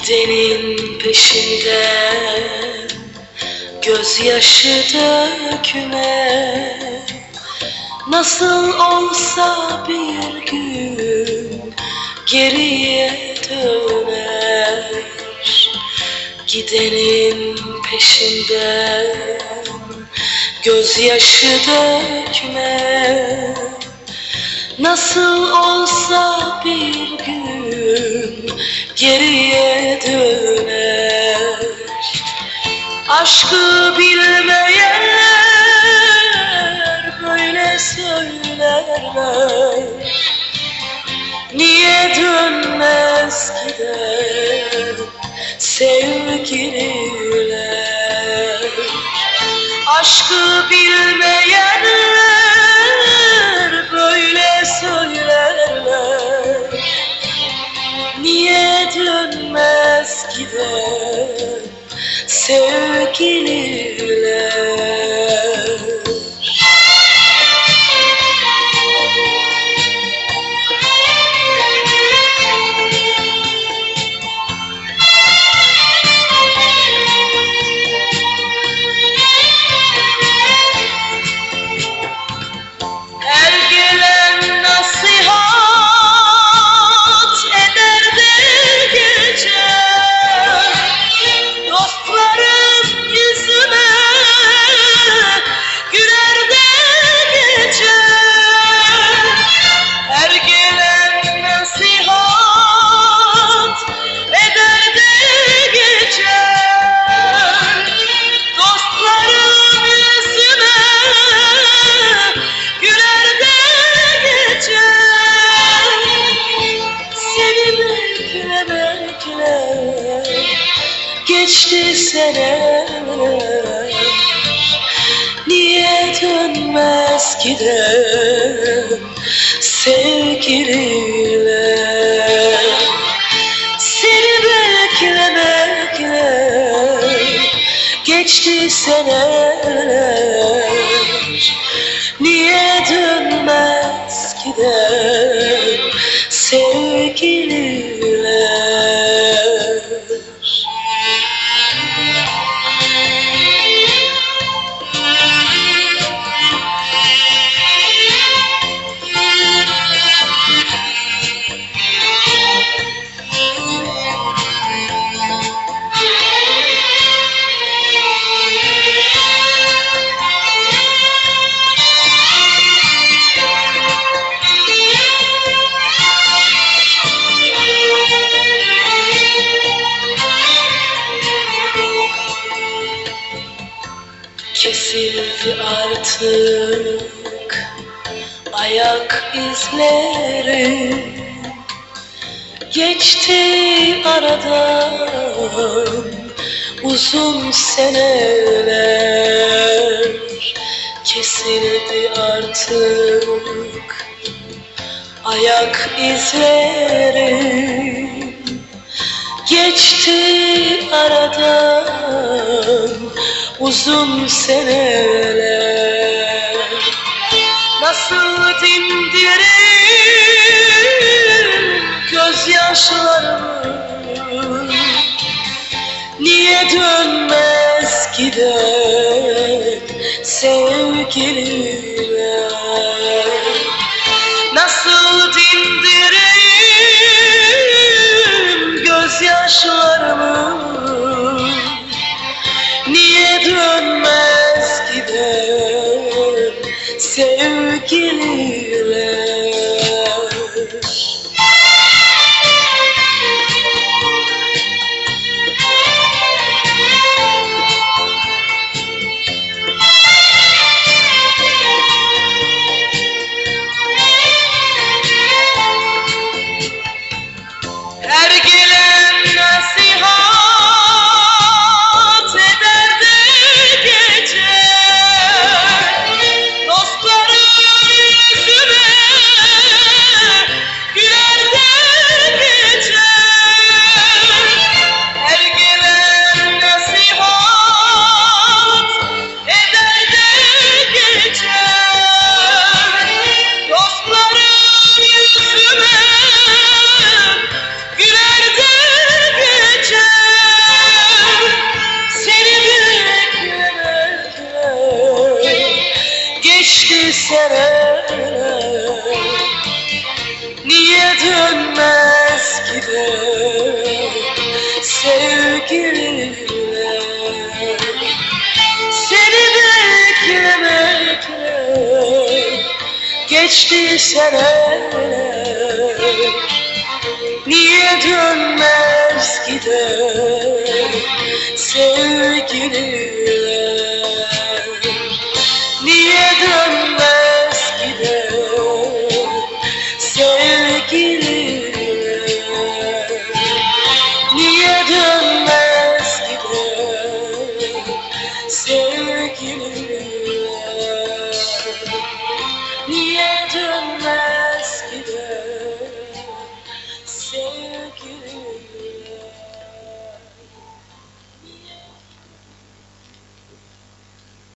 Gidenin peşinden gözyaşı dökme, nasıl olsa bir gün geriye döner. Gidenin peşinden gözyaşı dökme, nasıl olsa bir gün geriye döner. Aşkı bilmeyenler böyle söylerler. Niye dönmez gider sevgililer? Aşkı bilmeyenler böyle söylerler. Niye dönmez gider sevgililer? Her gelen nasihat eder de geçer. Dostlarım yüzüme güler de geçer. Her gelen nasihat eder de geçer. Dostlarım yüzüme güler de geçer. Seni bekle bekle geçti seneler. Niye dönmez gider sevgililer? Seni bekle bekle geçti seneler. Niye dönmez gider sevgililer? Kesildi artık ayak izleri, geçti aradan uzun seneler. Kesildi artık ayak izleri, geçti aradan uzun seneler. Nasıl dindirir gözyaşlarımı? Niye dönmez gider sevgililer? Nasıl dindirir gözyaşlarımı? Niye dönmez gider sevgililer? Niye dönmez gider sevgililer? Seni beklemekle geçti seneler. Niye dönmez gider sevgilim?